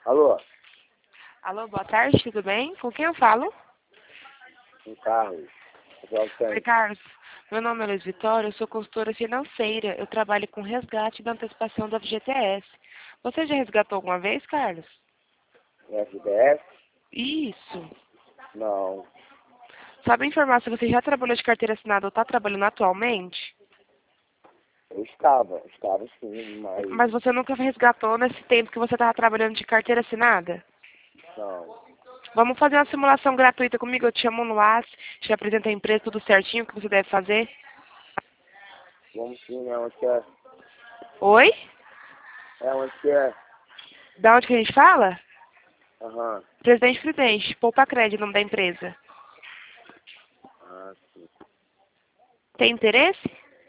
Alô? Alô, boa tarde, tudo bem? Com quem eu falo? Um carro. Oi, Carlos. Meu nome é Luiz Vitória, eu sou consultora financeira. Eu trabalho com resgate da antecipação do FGTS. Você já resgatou alguma vez, Carlos? FDS? Isso. Não. Sabe informar se você já trabalhou de carteira assinada ou está trabalhando atualmente? Eu estava sim, Mas você nunca resgatou nesse tempo que você estava trabalhando de carteira assinada? não. Vamos fazer uma simulação gratuita comigo? Eu te chamo no WhatsApp, te apresento a empresa, tudo certinho, o que você deve fazer. Vamos sim, né? Onde que é? Oi? Onde que é? Da onde que a gente fala? Aham. Presidente Prudente, Poupa Crédito, nome da empresa. Ah, sim. Tem interesse?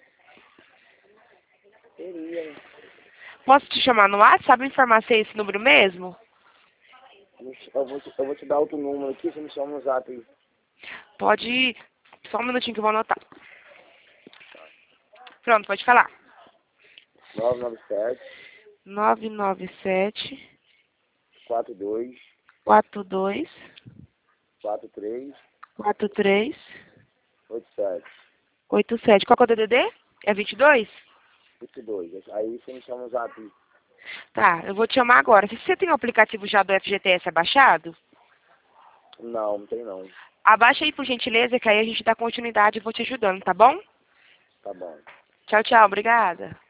Seria, né? Posso te chamar no WhatsApp? Sabe informar se é esse número mesmo? Eu vou te dar outro número aqui, você me chama no zap aí. Pode ir. Só um minutinho que eu vou anotar. Pronto, pode falar. 997 997 42 42 43 43 87 87. Qual que é o DDD? É 22? 22. Aí você me chama no zap aí. Tá, eu vou te chamar agora. Se você tem o aplicativo já do FGTS abaixado, Não tem não. abaixa aí por gentileza, que aí a gente dá continuidade e vou te ajudando, tá bom? Tá bom. Tchau, tchau. Obrigada.